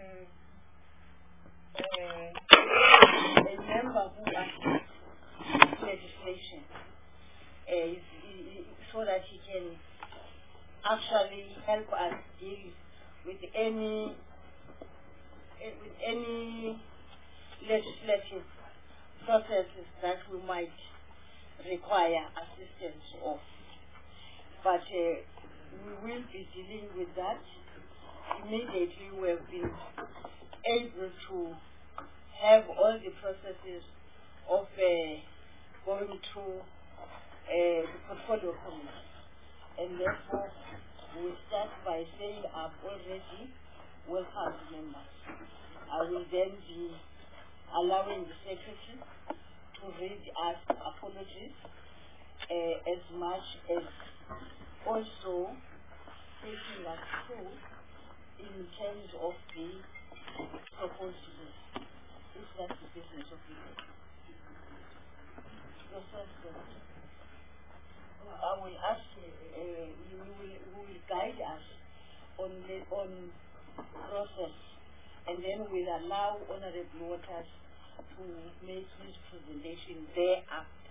a member who asked legislation so that he can actually help us deal with any legislative processes that we might require assistance of. But we will be dealing with that. Immediately we have been able to have all the processes of going through the portfolio committee. And therefore, we start by saying I've already welcomed members. I will then be allowing the secretary to read us apologies as much as also taking us through in terms of the proposed bill. If that's the business of the bill. I will ask you will guide us on process, and then we'll allow Honorable Waters to make his presentation thereafter.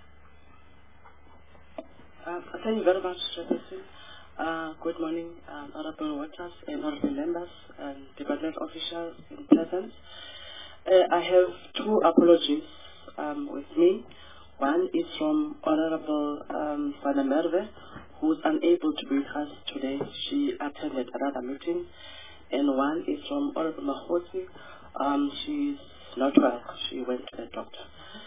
Thank you very much, Chairperson. Good morning, Honorable Waters and honorable members and department officials in presence. I have two apologies with me. One is from Honorable Fana Merve, who's unable to be with us today. She attended another meeting. And one is from Honorable Mahoti. She's not well. She went to the doctor.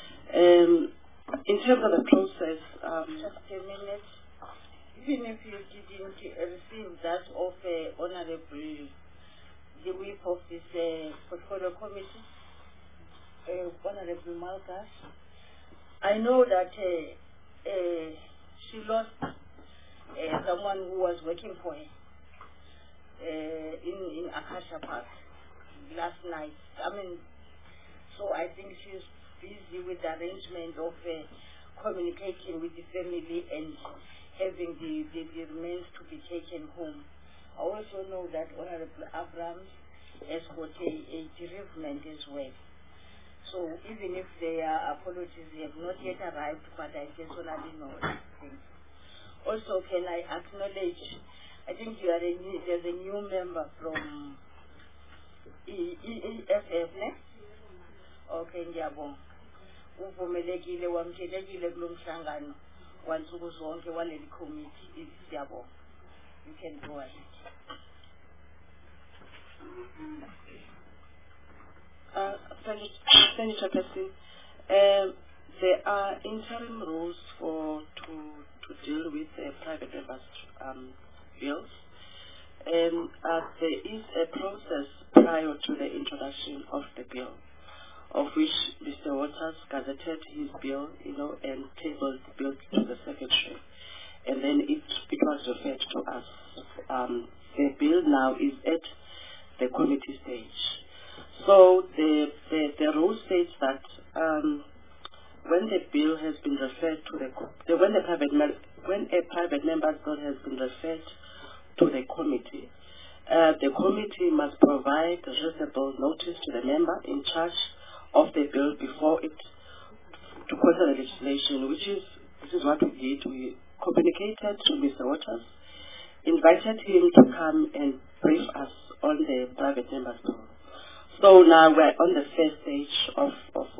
In terms of the process... just a minute. Even if you didn't receive that of Honorable the whip of this portfolio committee, Honorable Malkas, I know that she lost someone who was working for her in Akasha Park last night. So I think she's busy with the arrangement of communicating with the family and having the remains to be taken home. I also know that Honorable Abrams has got a bereavement as well. So even if their apologies have not yet arrived, but I personally know things. Also, can I acknowledge, I think there's a new member from EFF, ne? Okay, ngiyabonga. Uvumelekile wamkelekile kulo mhlangano wansuku zonke waleli committee siyabonga. You can go ahead. Thank you, Chairperson. There are interim rules to deal with private members' bills, and there is a process prior to the introduction of the bill, of which Mr. Waters gazetted his bill, and tabled the bill to the secretary, and then it was referred to us. The bill now is at the committee stage. So the rule states that when the bill has been referred to when a private member's bill has been referred to the committee must provide reasonable notice to the member in charge of the bill before it to consider the legislation, this is what we did. We communicated to Mr. Waters, invited him to come and brief us on the private member's bill. So now we're on the first stage of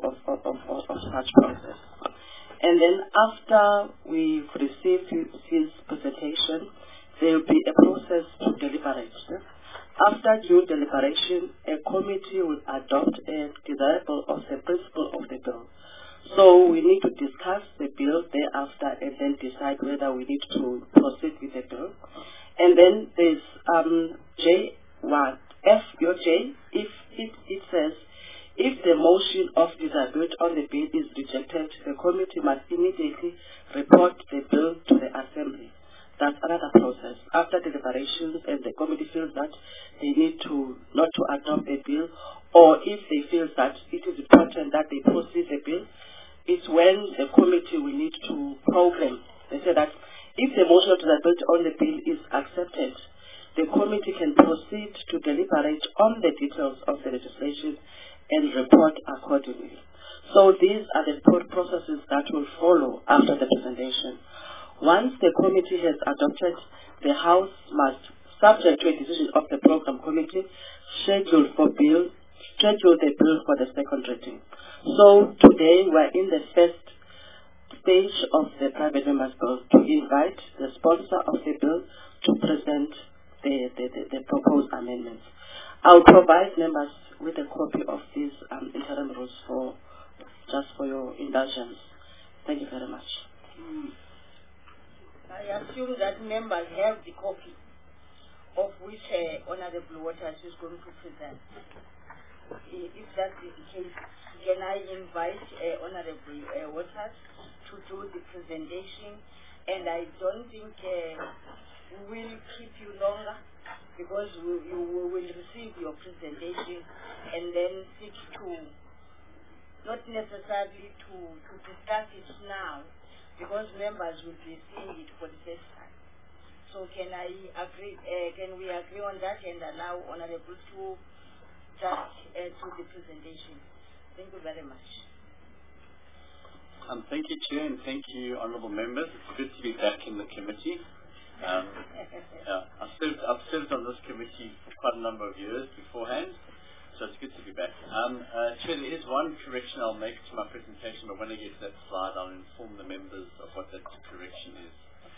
such process. And then after we've received his presentation, there will be a process to deliberate. After due deliberation, a committee will adopt a desirable of the principle of the bill. So we need to discuss the bill thereafter and then decide whether we need to proceed with the bill. And then there's J1. F, your J, if it says, if the motion of disagreement on the bill is rejected, the committee must immediately report the bill to the assembly. That's another process. After deliberations and the committee feels that they need not to adopt the bill, or if they feel that it is important that they proceed the bill, it's when the committee will need to program. They say that if the motion of disagreement on the bill is accepted, the committee can proceed to deliberate on the details of the legislation and report accordingly. So these are the processes that will follow after the presentation. Once the committee has adopted, the House must, subject to a decision of the program committee, schedule the bill for the second reading. So today we're in the first stage of the private members' bill to invite the sponsor of the bill to present the proposed amendments. I'll provide members with a copy of these interim rules just for your indulgence. Thank you very much. I assume that members have the copy of which Honorable Waters is going to present. If that is the case, can I invite Honorable Waters to do the presentation? And I don't think we will keep you longer, because we will receive your presentation and then seek to, not necessarily to discuss it now, because members will be seeing it for the first time. So can we agree on that and allow Honorable to just do the presentation? Thank you very much. Thank you, Chair, and thank you, honourable members. It's good to be back in the committee. I've served on this committee for quite a number of years beforehand, so it's good to be back. Chair, there is one correction I'll make to my presentation, but when I get to that slide, I'll inform the members of what that correction is.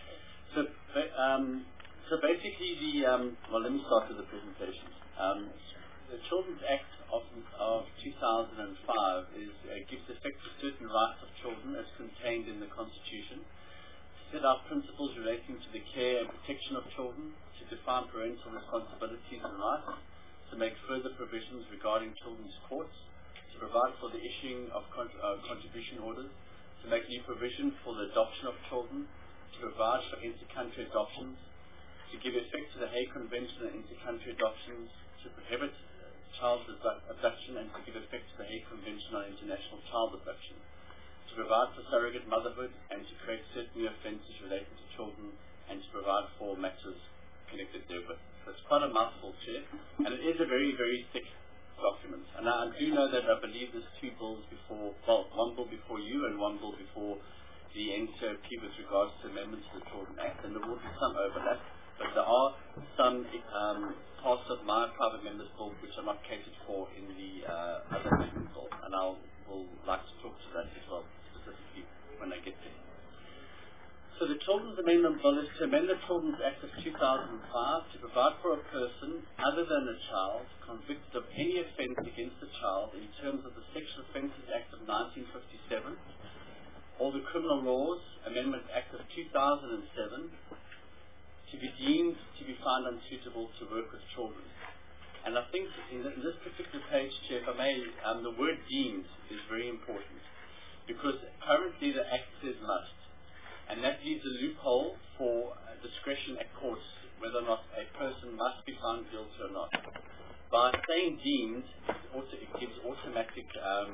So basically, well, let me start with the presentation. The Children's Act of 2005 gives effect to certain rights of children as contained in the Constitution, to set out principles relating to the care and protection of children, to define parental responsibilities and rights, to make further provisions regarding children's courts, to provide for the issuing of contribution orders, to make new provision for the adoption of children, to provide for inter-country adoptions, to give effect to the Hague Convention and inter-country adoptions, to prohibit child abduction and to give effect to the Hague Convention on International Child Abduction, to provide for surrogate motherhood and to create certain new offences related to children, and to provide for matters connected therewith. So it's quite a mouthful, Chair, and it is a very, very thick document. And I do know that I believe there's two bills before, well, one bill before you and one bill before the NCOP with regards to amendments to the Children Act, and there will be some overlap, but there are some parts of my private members' bill which are not catered for in the other amendment bill, and I will like to talk to that as well, specifically when I get there. So the Children's Amendment Bill is to amend the Children's Act of 2005 to provide for a person other than a child convicted of any offence against a child in terms of the Sexual Offences Act of 1957 or the Criminal Laws Amendment Act of 2007 to be deemed to be found unsuitable to work with children. And I think in this particular page, Chair, if I may, the word deemed is very important, because currently the Act says must, and that leaves a loophole for discretion at courts whether or not a person must be found guilty or not. By saying deemed, it gives automatic,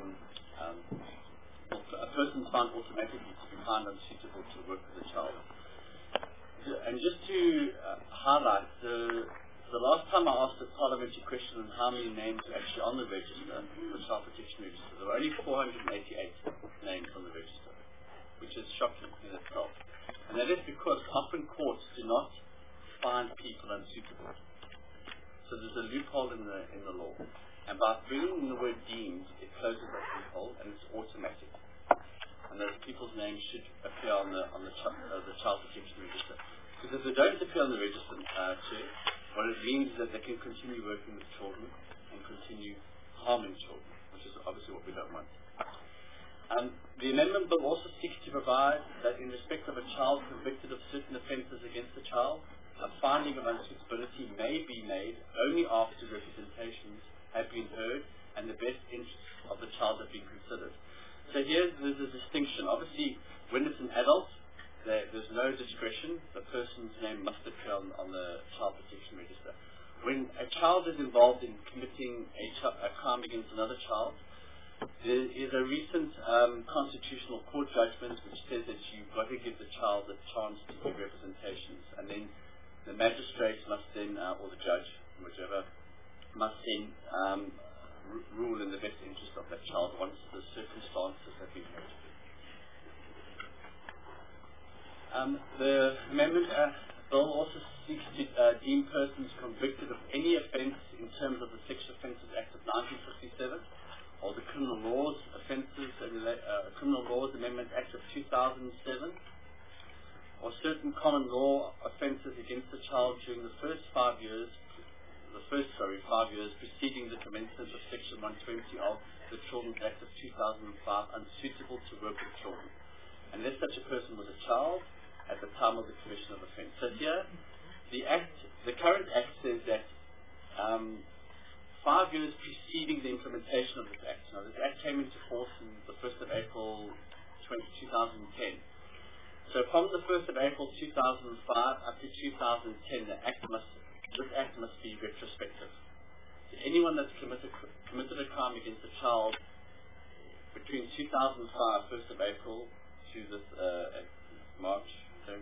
a person is found automatically to be found unsuitable to work with a child. And just to highlight, the last time I asked a parliamentary question on how many names are actually on the register, the Child Protection Register, there were only 488 names on the register, which is shocking in itself. And that is because often courts do not find people unsuitable. So there's a loophole in the law. And by bringing in the word deemed, it closes that loophole and it's automatic. And those people's names should appear on the Child Protection Register. Because if they don't appear on the register, Chair, what it means is that they can continue working with children and continue harming children, which is obviously what we don't want. The amendment bill also seeks to provide that in respect of a child convicted of certain offences against the child, a finding of unsuitability may be made only after representations have been heard and the best interests of the child have been considered. So here's there's a distinction. Obviously, when it's an adult, there's no discretion. The person's name must appear on the Child Protection Register. When a child is involved in committing a crime against another child, there is a recent constitutional court judgment which says that you've got to give the child a chance to give representations, and then the magistrate must then, or the judge, whichever, must then rule in the best interest of that child once the circumstances have been noted. The amendment bill also seeks to deem persons convicted of any offence in terms of the Sexual Offences Act of 1957 or the Criminal Laws Offences Criminal Laws Amendment Act of 2007 or certain common law offences against the child during the first 5 years preceding the commencement of Section 120 of the Children's Act of 2005 unsuitable to work with children, unless such a person was a child at the time of the commission of offence. So here, the current Act says that 5 years preceding the implementation of this Act. Now, this Act came into force on the 1st of April 2010. So from the 1st of April 2005 up to 2010, this Act must be retrospective. So anyone that's committed a crime against a child between 2005, 1st of April, to this March, the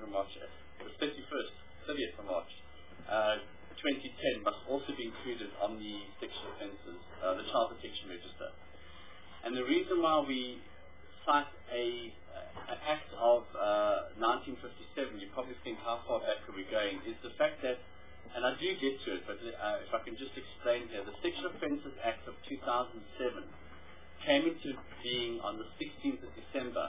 30th of March, 2010 must also be included on the sexual offences, the Child Protection Register. And the reason why we cite an Act of 1957, you probably think how far back are we going, is the fact that, and I do get to it, but if I can just explain here, the Sexual Offences Act of 2007 came into being on the 16th of December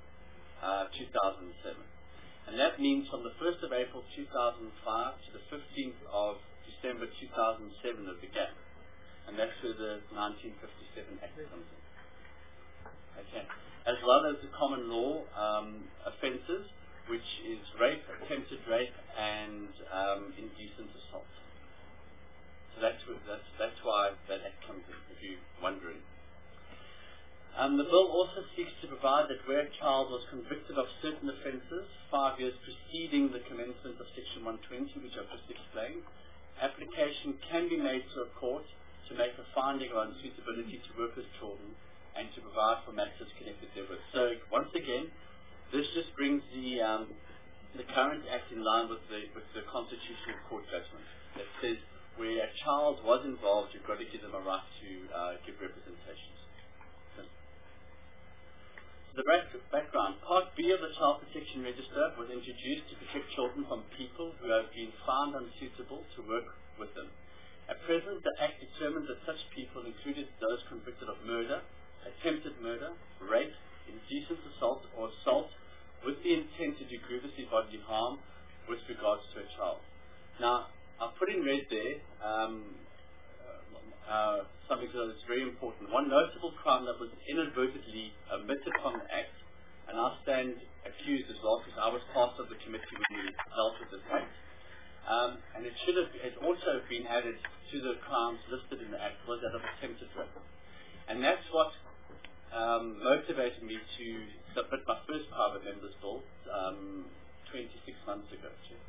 2007. And that means from the 1st of April 2005 to the 15th of December 2007 it began. And that's where the 1957 Act comes in. Okay. As well as the common law offences, which is rape, attempted rape, and indecent assault. So that's why that Act comes in, if you're wondering. The bill also seeks to provide that where a child was convicted of certain offences 5 years preceding the commencement of Section 120, which I've just explained, application can be made to a court to make a finding of unsuitability to work with children and to provide for matters connected therewith. So once again, this just brings the current Act in line with the Constitutional Court judgment that says where a child was involved, you've got to give them a right to give representations. The background. Part B of the Child Protection Register was introduced to protect children from people who have been found unsuitable to work with them. At present, the Act determines that such people included those convicted of murder, attempted murder, rape, indecent assault, or assault with the intent to do grievously bodily harm with regards to a child. Now, I've put in red there something that is very important. One notable crime that was inadvertently omitted from the Act, and I stand accused as well because I was part of the committee when we dealt with this Act, and it also been added to the crimes listed in the Act, was that of attempted rape. And that's what motivated me to submit my first private members bill 26 months ago.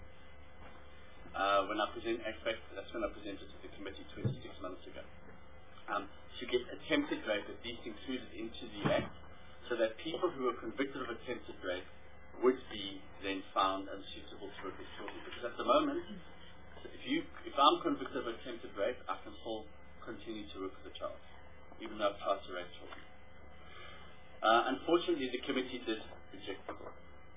When I that's when I presented to the committee 26 months ago. To get attempted rape at least included into the Act so that people who are convicted of attempted rape would be then found unsuitable to work with children. Because at the moment, if I'm convicted of attempted rape, I can still continue to work with a child, even though I've tried to rape children. Unfortunately, the committee did reject the bill.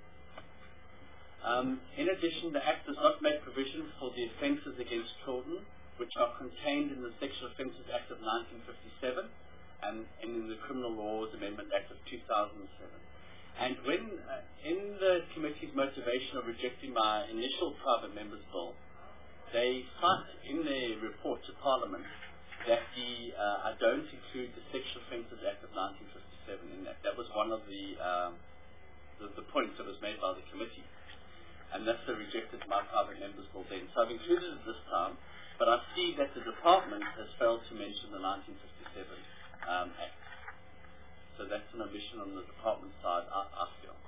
In addition, the Act does not make provision for the offences against children which are contained in the Sexual Offences Act of 1957 and in the Criminal Laws Amendment Act of 2007. And when, in the committee's motivation of rejecting my initial private members bill, they cite in their report to Parliament that I don't include the Sexual Offences Act of 1957 in that. That was one of the points that was made by the committee. And that's the rejected my private members bill then. So I've included it this time, but I see that the department has failed to mention the 1957 Act. So that's an omission on the department side, I feel.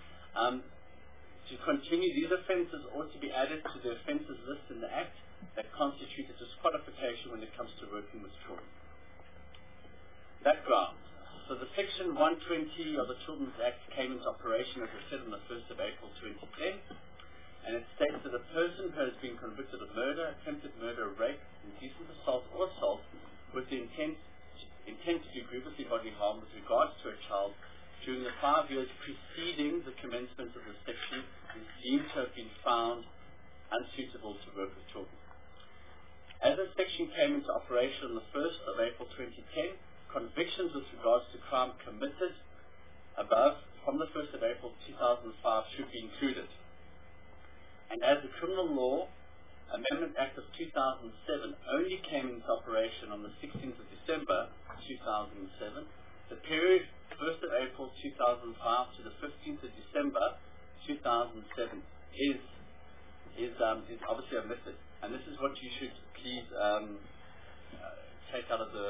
To continue, these offences ought to be added to the offences list in the Act that constitute a disqualification when it comes to working with children. Background. So the Section 120 of the Children's Act came into operation, as I said, on the 1st of April 2010. and it states that a person who has been convicted of murder, attempted murder, rape, indecent assault, or assault with the intent to do grievously bodily harm with regards to a child during the 5 years preceding the commencement of the section is deemed to have been found unsuitable to work with children. As the section came into operation on the 1st of April 2010, convictions with regards to crime committed above from the 1st of April 2005 should be included. And as the Criminal Law Amendment Act of 2007 only came into operation on the 16th of December 2007, the period 1st of April 2005 to the 15th of December 2007 is obviously omitted. And this is what you should please take out of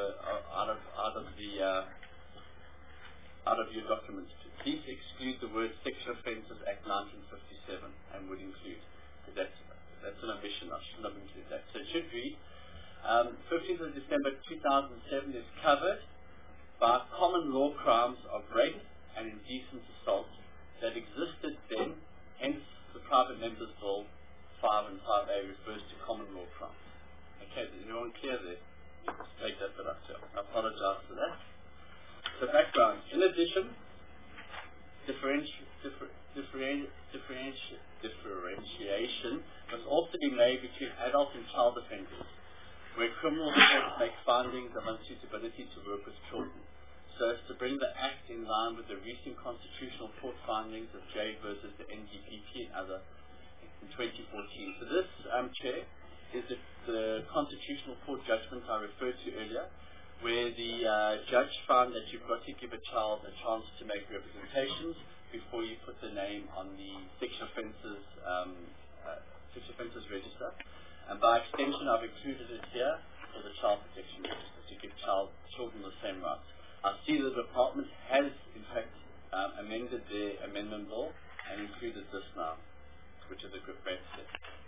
your documents. Please exclude the word Sexual Offences Act 1957 and would include, because that's an omission. I shouldn't have included that. So it should read, 15th of December 2007 is covered by common law crimes of rape and indecent assault that existed then, hence the Private Members Bill 5 and 5A refers to common law crimes. Okay, is everyone clear there? Let's take that bit up too. I apologize for that. So background. In addition, differentiation must also be made between adult and child offenders, where criminal courts make findings of unsuitability to work with children, so as to bring the Act in line with the recent Constitutional Court findings of Jade versus the NDPP and other in 2014. So this, Chair, is the Constitutional Court judgment I referred to earlier, where the judge found that you've got to give a child a chance to make representations before you put the name on the sexual offences register. And by extension, I've included it here for the child protection register to give children the same rights. I see the department has, in fact, amended their amendment bill and included this now, which is a good step.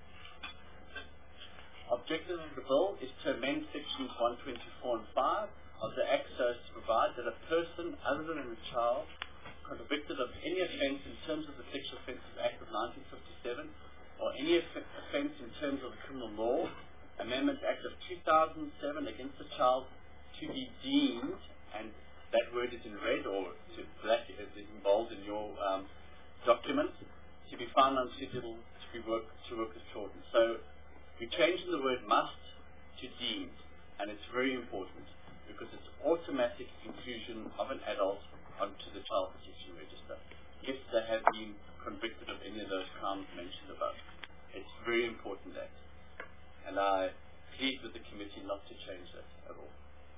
Objective of the bill is to amend sections 124 and 5 of the Act so as to provide that a person other than a child convicted of any offence in terms of the Sexual Offences Act of 1957 or any offence in terms of the Criminal Law Amendment Act of 2007 against a child to be deemed, and that word is in red or black as is involved in your document, to be found unsuitable to work with children. So we're changing the word must to deemed, and it's very important because it's automatic inclusion of an adult onto the child protection register if they have been convicted of any of those crimes mentioned above. It's very important that, and I plead with the committee not to change that at all.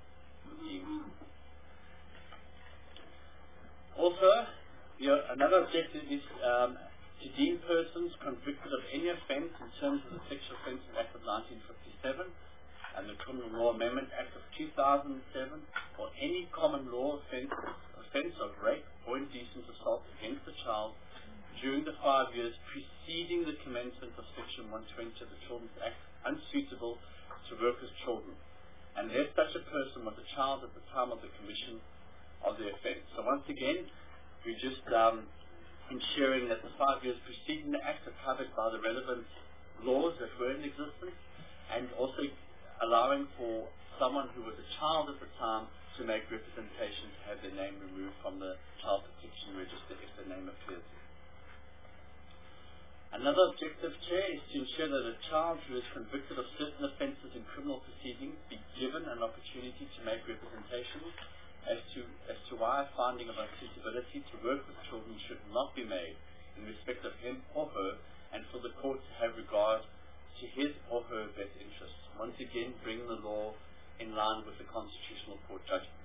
Also, another objective is to deem persons convicted of any offence in terms of the Sexual Offences Act of 1957 and the Criminal Law Amendment Act of 2007 or any common law offence of rape or indecent assault against a child during the 5 years preceding the commencement of Section 120 of the Children's Act unsuitable to work with children, unless such a person was a child at the time of the commission of the offence. So once again, we're just ensuring that the 5 years preceding the Act are covered by the relevant laws that were in existence, and also allowing for someone who was a child at the time to make representation to have their name removed from the child protection register if their name appears. Another objective, Chair, is to ensure that a child who is convicted of certain offences in criminal proceedings be given an opportunity to make representations as to why a finding of unsuitability to work with children should not be made in respect of him or her, and for the court to have regard to his or her best interests. Once again, bringing the law in line with the Constitutional Court judgment.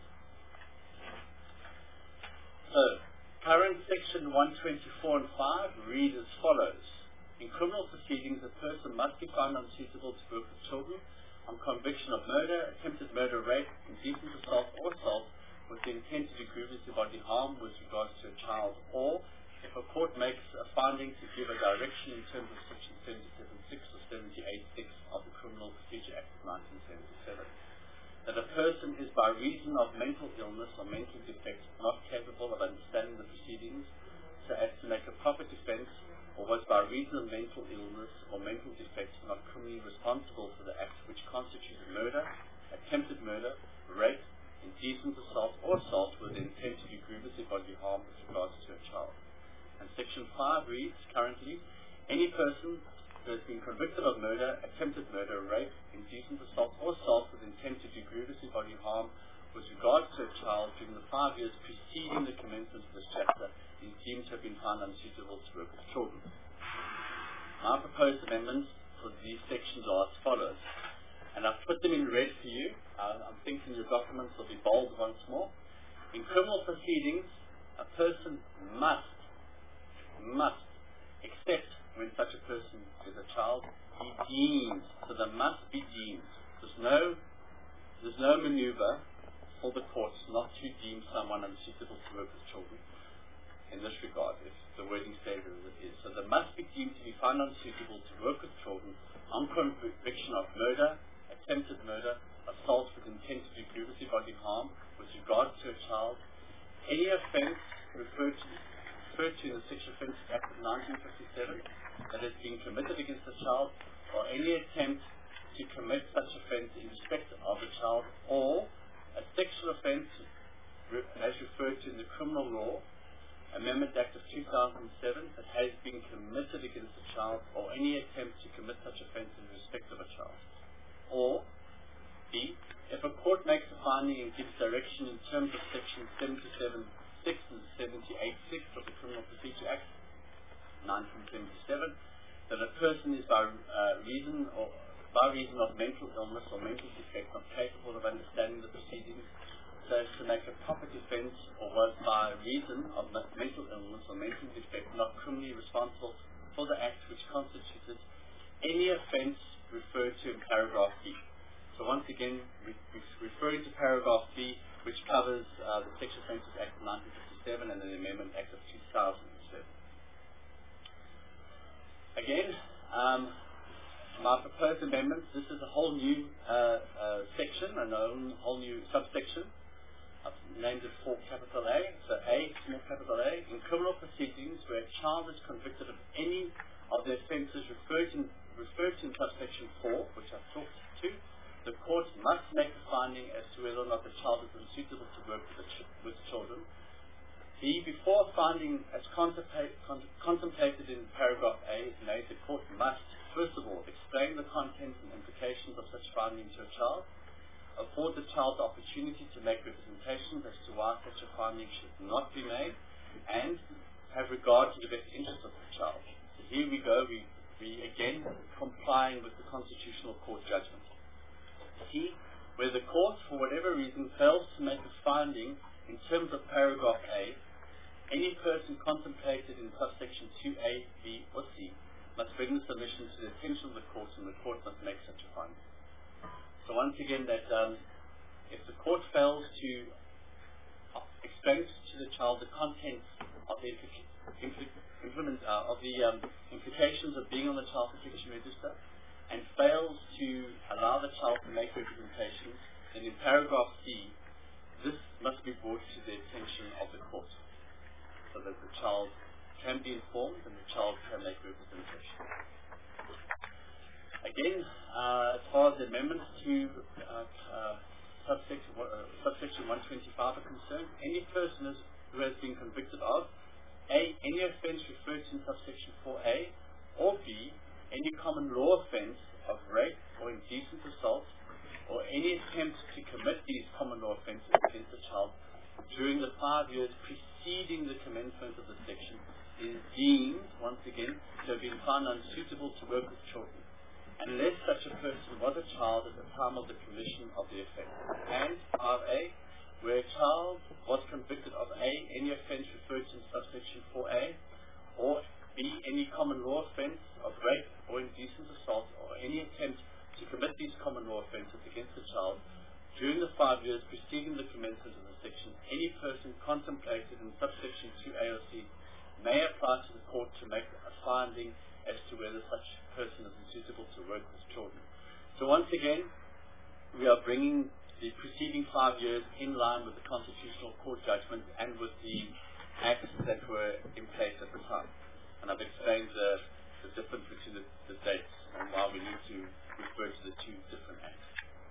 So, current section 124 and 5 read as follows. In criminal proceedings, a person must be found unsuitable to work with children on conviction of murder, attempted murder, rape, indecent assault, or assault with the intent to do grievously bodily harm with regards to a child, or if a court makes a finding to give a direction in terms of section 77.6 or 78.6 of the Criminal Procedure Act of 1977, that a person is by reason of mental illness or mental defect not capable of understanding the proceedings so as to make a proper defense or was by reason of mental illness or mental defect not criminally responsible for the act which constituted murder, attempted murder, rape, indecent assault, or assault with the intent to do grievously bodily harm with regards to a child. And Section 5 reads, currently, any person who has been convicted of murder, attempted murder, rape, indecent assault, or assault with intent to do grievously bodily harm with regards to a child during the 5 years preceding the commencement of this chapter is deemed to have been found unsuitable to work with children. My proposed amendments for these sections are as follows, and I've put them in red for you. I'm thinking your documents will be bold once more. In criminal proceedings, a person must, except when such a person is a child, be deemed. So they must be deemed. There's no maneuver for the courts not to deem someone unsuitable to work with children in this regard, if the wording stated as it is. So they must be deemed to be found unsuitable to work with children on conviction of murder, attempted murder, assault with intent to do grievously bodily harm with regard to a child, any offence referred to in the Sexual Offences Act of 1957 that has been committed against a child, or any attempt to commit such offence in respect of a child, or a sexual offence as referred to in the Criminal Law Amendment Act of 2007 that has been committed against a child, or any attempt to commit such offence in respect of a child. Or B, if a court makes a finding and gives direction in terms of Section 77(6) and 78(6) of the Criminal Procedure Act 1977 that a person is by reason of mental illness or mental defect not capable of understanding the proceedings so as to make a proper defence, or was by reason of mental illness or mental defect not criminally responsible for the act which constituted any offence referred to in paragraph B. So once again, referring to paragraph B, which covers the Sexual Offences Act of 1957 and the Amendment Act of 2007. Again, my proposed amendments, this is a whole new section and a whole new subsection. I've named it for capital A. So A, small capital A. In criminal proceedings where a child is convicted of any of the offences referred to in subsection 4, which I've talked to, the court must make a finding as to whether or not the child is unsuitable to work with children. B, before a finding as contemplated in paragraph A is made, the court must, first of all, explain the contents and implications of such finding to a child, afford the child the opportunity to make representations as to why such a finding should not be made, and have regard to the best interest of the child. So here we go, we again complying with the Constitutional Court judgment. C, where the court, for whatever reason, fails to make a finding in terms of paragraph A, any person contemplated in subsection 2A, B, or C must bring the submission to the attention of the court, and the court must make such a finding. So once again, that if the court fails to explain to the child the contents of the implications of being on the child protection register, and fails to allow the child to make representations, then in paragraph C, this must be brought to the attention of the court, so that the child can be informed and the child can make representations. Again, as far as the amendments to subsection 125 are concerned, any person who has been convicted of A, any offence referred to in subsection 4A, or B, any common law offence of rape or indecent assault, or any attempt to commit these common law offences against a child during the 5 years preceding the commencement of the section is deemed, once again, to have been found unsuitable to work with children, unless such a person was a child at the time of the commission of the offence. And 5A, where a child was convicted of A, any offence referred to in subsection 4A, or B, any common law offence of rape or indecent assault, or any attempt to commit these common law offences against a child during the 5 years preceding the commencement of the section, any person contemplated in subsection 2A or C may apply to the court to make a finding as to whether such person is unsuitable to work with children. So once again, we are bringing the preceding 5 years in line with the Constitutional Court judgment and with the acts that were in place at the time. And I've explained the difference between the dates and why we need to refer to the two different acts.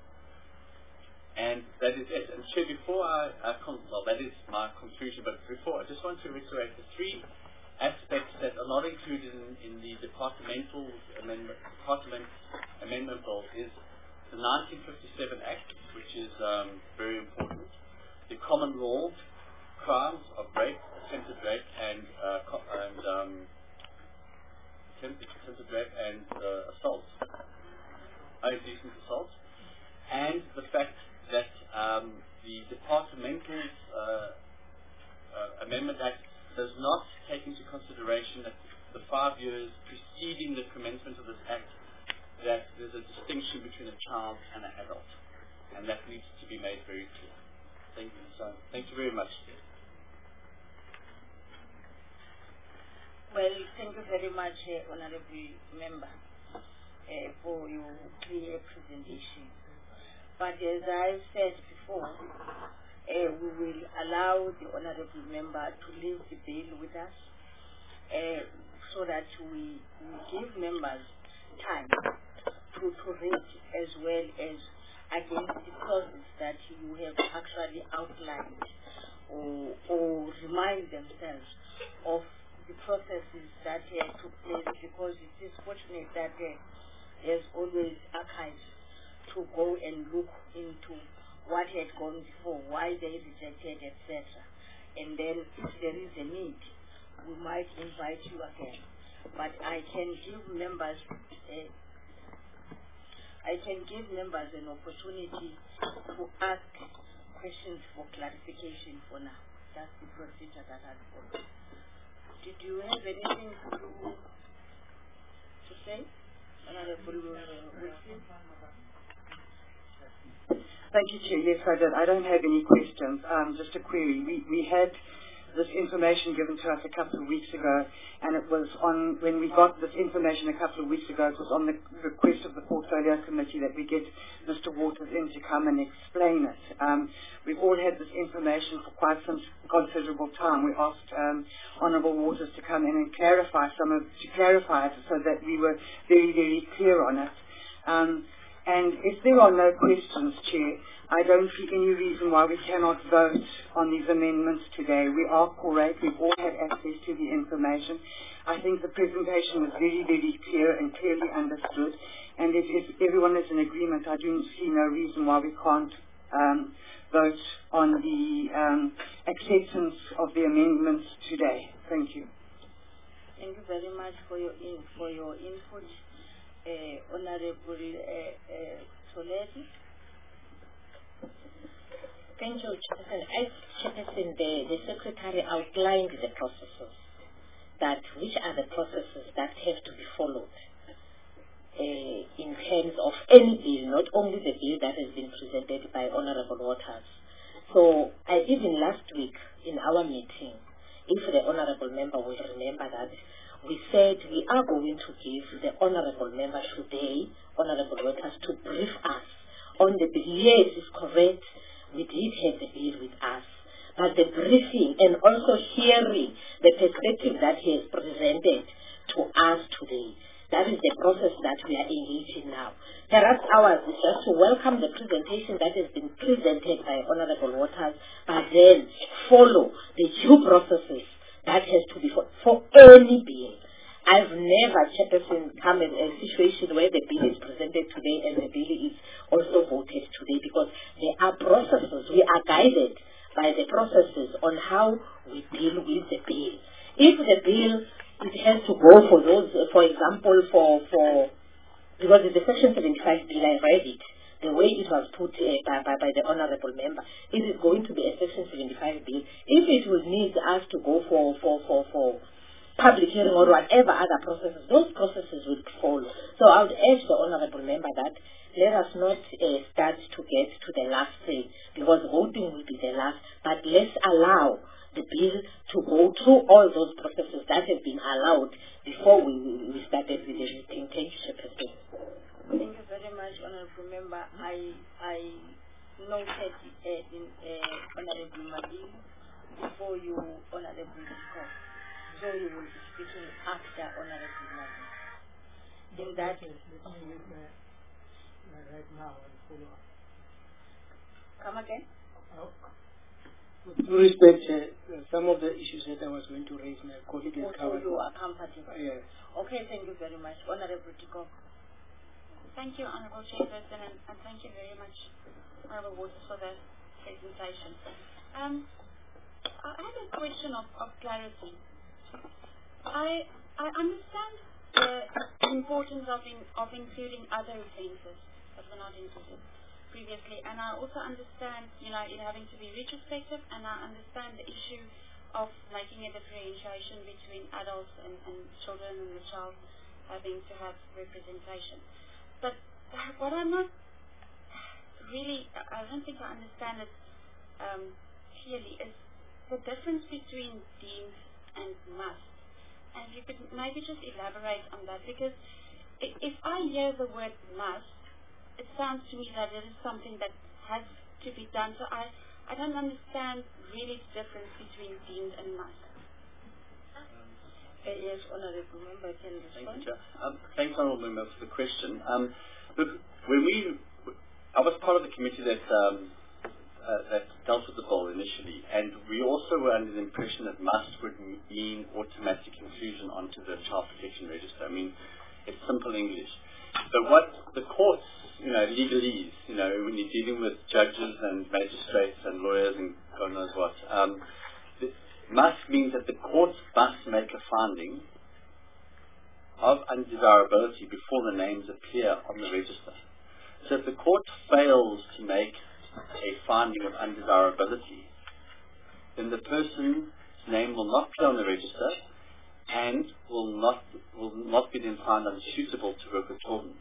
And that is it. And Chair, before that is my conclusion, but before, I just want to reiterate the three aspects that are not included in the Department Amendment Bill is the 1957 Act, which is very important, the common law crimes of rape, attempted rape, and assault, indecent assault, and the fact that the Departmental Amendment Act does not take into consideration that the 5 years preceding the commencement of this Act, that there's a distinction between a child and an adult, and that needs to be made very clear. Thank you. So, thank you very much. Well, thank you very much, Honorable Member, for your clear presentation. But as I said before, we will allow the Honorable Member to leave the bill with us so that we give members time to read as well as against the process that you have actually outlined or remind themselves of the processes that took place, because it is fortunate that there's always archives to go and look into what had gone before, why they rejected, etc. And then if there is a need, we might invite you again. But I can give members an opportunity to ask questions for clarification for now. That's the procedure that I've followed. Did you have anything to say? Honorable Wilson? Thank you, Chair. Yes, I did. I don't have any questions. Just a query. We had this information given to us a couple of weeks ago, and it was on, when we got this information a couple of weeks ago, it was on the request of the Portfolio Committee that we get Mr. Waters in to come and explain it. We've all had this information for quite some considerable time. We asked Honourable Waters to come in and clarify it so that we were very, very clear on it. And if there are no questions, Chair, I don't see any reason why we cannot vote on these amendments today. We are correct. We've all had access to the information. I think the presentation was very, very clear and clearly understood. And if everyone is in agreement, I do see no reason why we can't vote on the acceptance of the amendments today. Thank you. Thank you very much for your input. Honorable Soletti. Thank you, Chairperson. As Chairperson, the Secretary outlined the processes, which are the processes that have to be followed in terms of any bill, not only the bill that has been presented by Honorable Waters. So, even last week in our meeting, if the Honorable Member will remember that, we said we are going to give the Honorable Member today, Honorable Waters, to brief us on the bill. Yes, it's correct. We did have the bill with us. But the briefing and also hearing the perspective that he has presented to us today, that is the process that we are engaged in now. Perhaps ours is just to welcome the presentation that has been presented by Honorable Waters, but then follow the due processes that has to be for any bill. I've never, Chairperson, come in a situation where the bill is presented today and the bill is also voted today, because there are processes. We are guided by the processes on how we deal with the bill. If the bill, it has to go for those, for example, because it's the Section 75 bill, I read it, the way it was put by the Honorable Member, it is going to be a Section 75 bill. If it will need us to go for public hearing or whatever other processes, those processes will follow. So I would urge the Honorable Member that let us not start to get to the last stage, because voting will be the last, but let's allow the bill to go through all those processes that have been allowed before we started with the meeting. Thank you, Chairperson. Thank you very much, Honorable Member. I noted in Honorable Madin before you, Honorable discuss. so you will be speaking after Honorable Martin. In that case, let me raise my right now and follow up. Come again? With due respect, some of the issues that I was going to raise, my colleague has Also covered. you are comfortable. Yes. Okay, thank you very much. Honorable Tiko. Thank you, Honorable Chairperson, and thank you very much, Honorable Waters, for the presentation. I have a question of clarity. I understand the importance of including other offences that were not included previously, and I also understand, it having to be retrospective, and I understand the issue of making a differentiation between adults and children, and the child having to have representation. But what I'm not really, I don't think I understand it clearly, is the difference between deemed and must. And you could maybe just elaborate on that, because if I hear the word must, it sounds to me that it is something that has to be done. So I don't understand really the difference between deemed and must. Yes, Honorable Member, can you respond? Thank you, Chair. Thanks, Honourable Member, for the question. Look, I was part of the committee that dealt with the bill initially, and we also were under the impression that must would mean automatic inclusion onto the Child Protection Register. I mean, it's simple English. But what the courts, legalese, when you're dealing with judges and magistrates and lawyers and God knows what, must means that the courts must make a finding of undesirability before the names appear on the register. So if the court fails to make a finding of undesirability, then the person's name will not appear on the register and will not be then found unsuitable to work with children.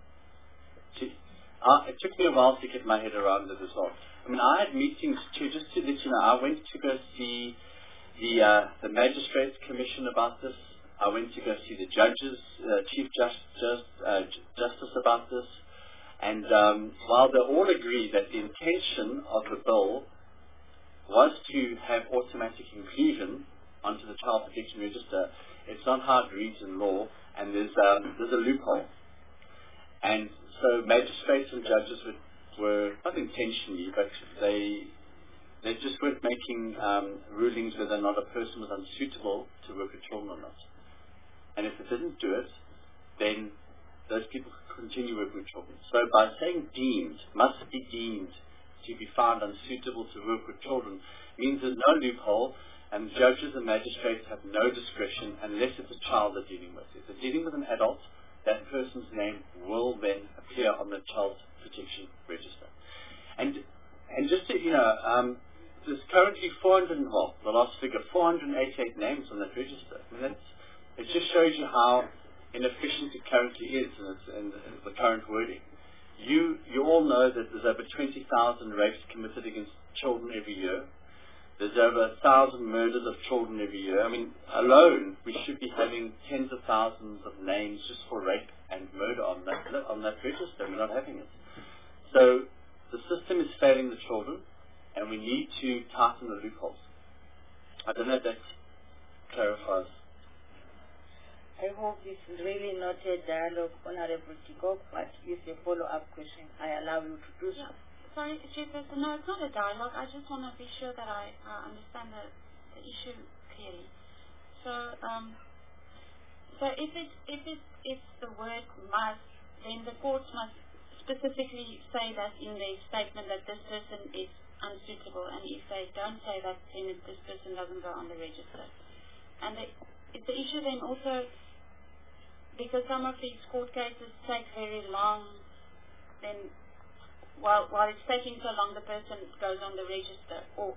It took me a while to get my head around it as well. I mean, I had meetings too, just to let you know, I went to go see the Magistrates Commission about this. I went to go see the judges, Chief Justice about this. And while they all agree that the intention of the bill was to have automatic inclusion onto the Child Protection Register, it's not how it reads in law, and there's a loophole. And so magistrates and judges were not intentionally, but they just weren't making rulings whether or not a person was unsuitable to work with children or not. And if they didn't do it, then those people could continue working with children. So by saying deemed, must be deemed to be found unsuitable to work with children, means there's no loophole, and judges and magistrates have no discretion unless it's a child they're dealing with. If they're dealing with an adult, that person's name will then appear on the Child Protection Register. And just to, there's currently the last figure, 488 names on that register. I mean, it just shows you how inefficient it currently is in the current wording. You all know that there's over 20,000 rapes committed against children every year. There's over 1,000 murders of children every year. I mean, alone, we should be having tens of thousands of names just for rape and murder on that register. We're not having it. So the system is failing the children, and we need to tighten the loopholes. I don't know if that clarifies. I hope this is really not a dialogue, Honorable Tiko, but it's a follow-up question. I allow you to do so. Sorry, Chairperson, no, it's not a dialogue. I just want to be sure that I understand the issue clearly. So, if the word must, then the courts must specifically say that in their statement that this person is unsuitable, and if they don't say that, then this person doesn't go on the register. And is the issue then also, because some of these court cases take very long, then while it's taking so long, the person goes on the register, or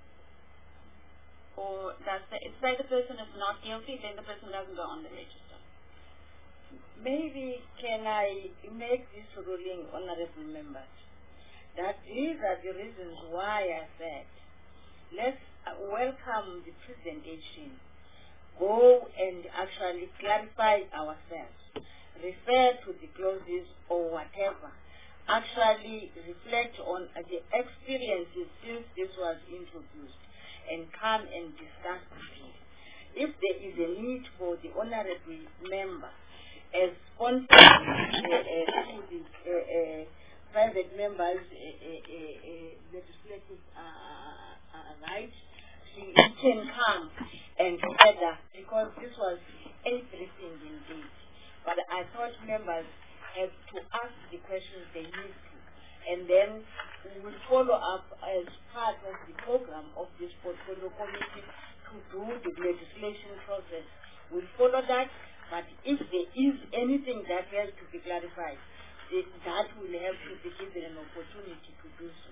say the person is not guilty, then the person doesn't go on the register. Maybe can I make this ruling, Honorable Members, that these are the reasons why I said let's welcome the presentation, go and actually clarify ourselves, refer to the clauses or whatever, actually reflect on the experiences since this was introduced, and come and discuss it. if there is a need for the honorable member as sponsor to the private members' legislative rights, he can come and gather, because this was a briefing indeed. But I thought members have to ask the questions they need to, and then we will follow up as part of the program of this portfolio committee to do the legislation process. We'll follow that, but if there is anything that has to be clarified, that will have to be given an opportunity to do so.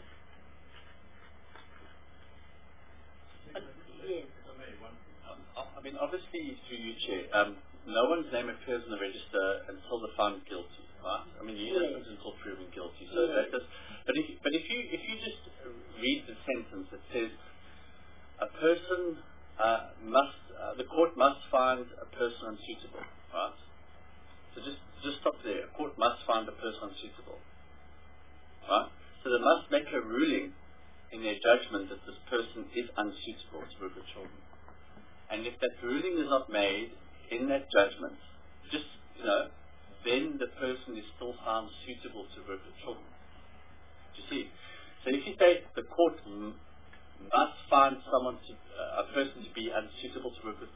Yes. I mean, obviously, through you, Chair, no one's name appears in the register until they're found guilty, right? I mean, you don't until proven guilty. So that does. But if you just read the sentence, it says a person the court must find a person unsuitable, right? So just stop there. A court must find a person unsuitable, right? So they must make a ruling in their judgment that this person is unsuitable to work with children. And if that ruling is not made in that judgment, then the person is still found suitable to work with children. Do you see? So if you say the court must find a person to be unsuitable to work with,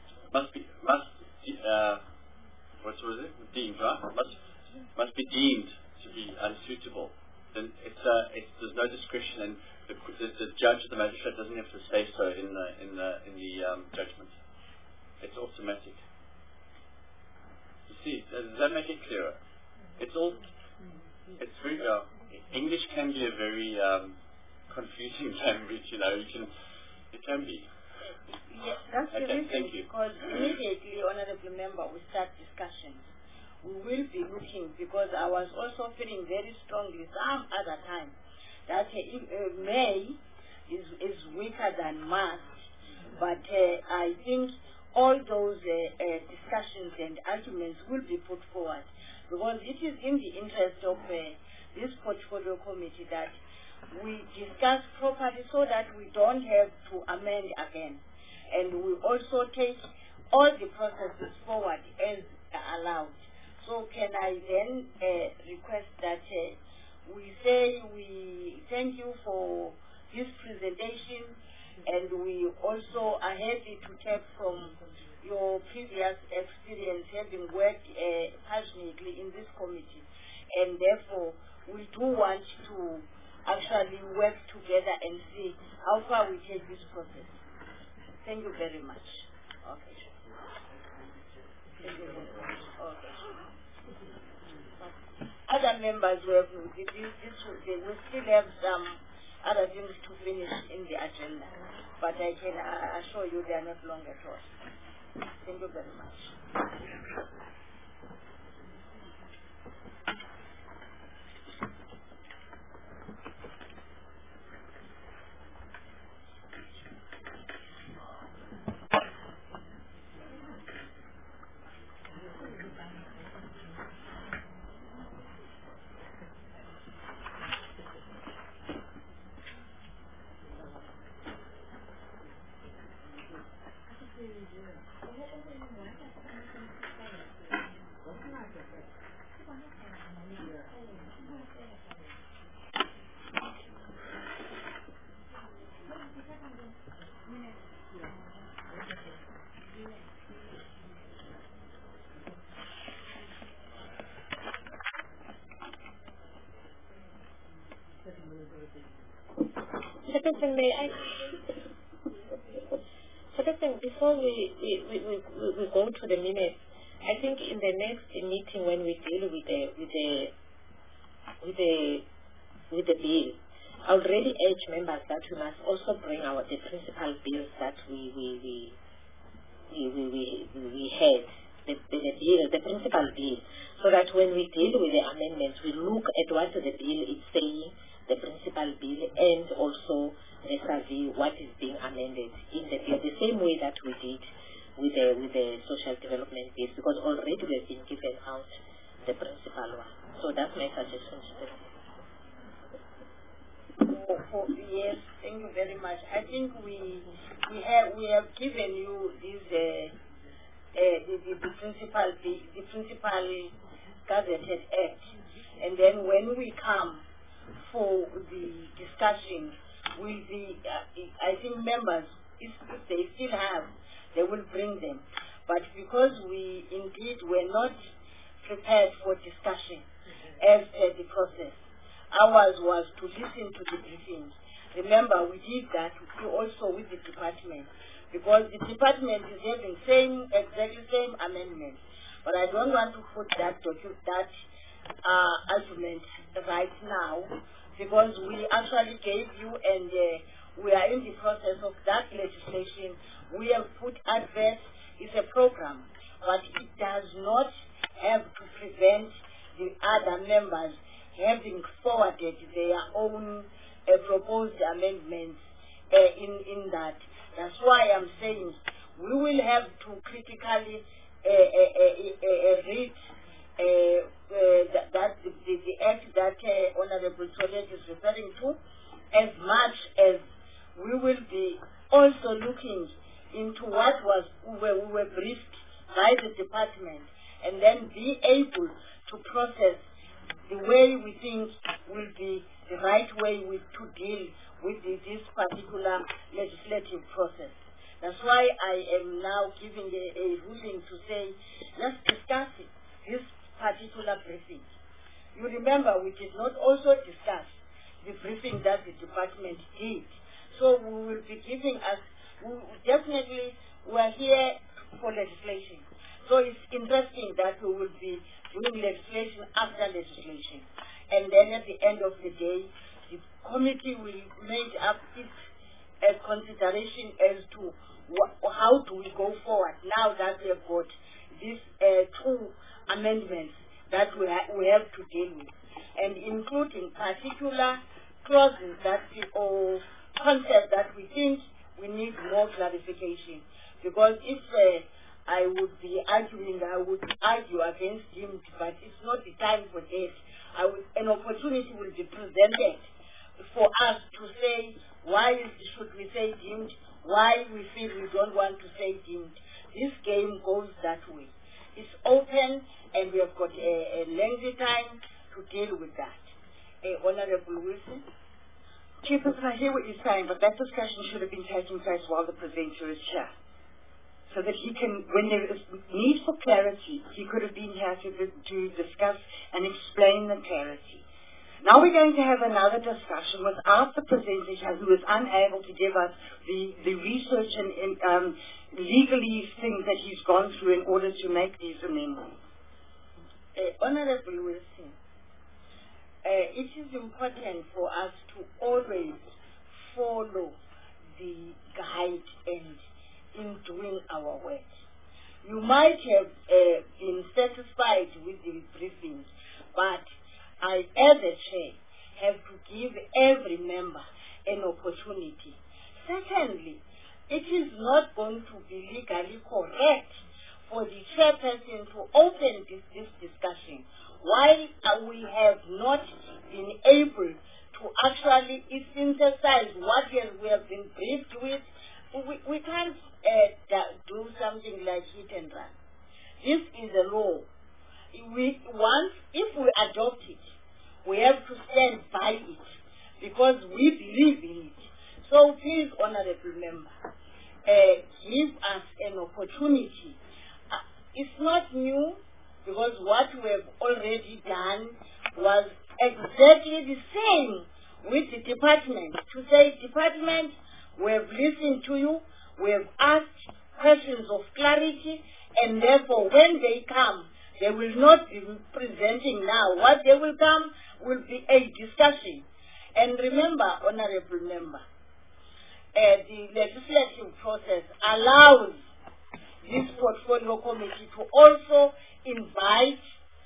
deemed, right? Must be deemed to be unsuitable. Then there's no discretion, and the judge or the magistrate doesn't have to say so in the judgment. It's automatic. You see, does that make it clearer? It's very English can be a very confusing language. It can be. Yes, that's the reason. Thank you. Because immediately, honourable member, we start discussions. We will be looking, because I was also feeling very strongly some other time that May is weaker than must, but I think all those discussions and arguments will be put forward, because it is in the interest of this portfolio committee that we discuss properly so that we don't have to amend again, and we also take all the processes forward as allowed. So can I then request that we say we thank you for this presentation, and we also are happy to take from your previous experience having worked passionately in this committee, and therefore we do want to actually work together and see how far we take this process. Thank you very much. Okay. Thank you very much. Okay. Other members we still have some other things to finish in the agenda, but I can assure you they are not long at all. Thank you very much. Before we go to the minutes, I think in the next meeting when we deal with the bill, I already urge members that we must also bring the principal bills that we had, the principal bill, so that when we deal with the amendments, we look at what the bill is saying, the principal bill, and also vis-a-vis what is being amended in the bill, the same way that we did with the social development bill, because already we've been given out the principal one. So that's my suggestion to them. Yes, thank you very much. I think we have given you this the principal gazetted act, and then when we come for the discussion, will be I think members, if they still have, they will bring them. But because we indeed were not prepared for discussion as per the process, ours was to listen to the briefings. Remember, we did that also with the department, because the department is having exactly same amendments. But I don't want to put that argument right now, because we actually gave you, and we are in the process of that legislation. We have put adverts. It's a program, but it does not have to prevent the other members having forwarded their own proposed amendments in that. That's why I'm saying we will have to critically read the act that Honorable Tolet is referring to, as much as we will be also looking into what we were briefed by the department, and then be able to process the way we think will be the right way to deal with this particular legislative process. That's why I am now giving a ruling to say, let's discuss this particular briefing. You remember, we did not also discuss the briefing that the department did. So we will be giving us, we're here for legislation. So it's interesting that we will be doing legislation after legislation. And then at the end of the day, the committee will make up its consideration as to how do we go forward now that we have got these two amendments that we have to deal with, and including particular clauses or concepts that we think we need more clarification. Because if I would be arguing, I would argue against him, but it's not the time for that. An opportunity will be presented for us to say why should we say deemed, why we feel we don't want to say deemed. This game goes that way. It's open, and we have got a lengthy time to deal with that. Honorable Wilson? Chairperson, I hear what you're saying, but that discussion should have been taking place while the presenter is here, so that he can, when there is need for clarity, he could have been here to discuss and explain the clarity. Now we're going to have another discussion without the presenter here, who is unable to give us the research and legally things that he's gone through in order to make these amendments. Honorable Wilson, it is important for us to always follow the guide and in doing our work. You might have been satisfied with the briefings, but I, as a chair, have to give every member an opportunity. Secondly, it is not going to be legally correct for the chairperson to open this discussion while we have not been able to actually synthesize what we have been briefed with. We can't do something like hit and run. This is a law. If we adopt it, we have to stand by it because we believe in it. So please, honorable member, give us an opportunity. It's not new, because what we have already done was exactly the same with the department. To say, department, we have listened to you, we have asked questions of clarity, and therefore when they come, they will not be presenting now. What they will come will be a discussion. And remember, honorable member, the legislative process allows this portfolio committee to also invite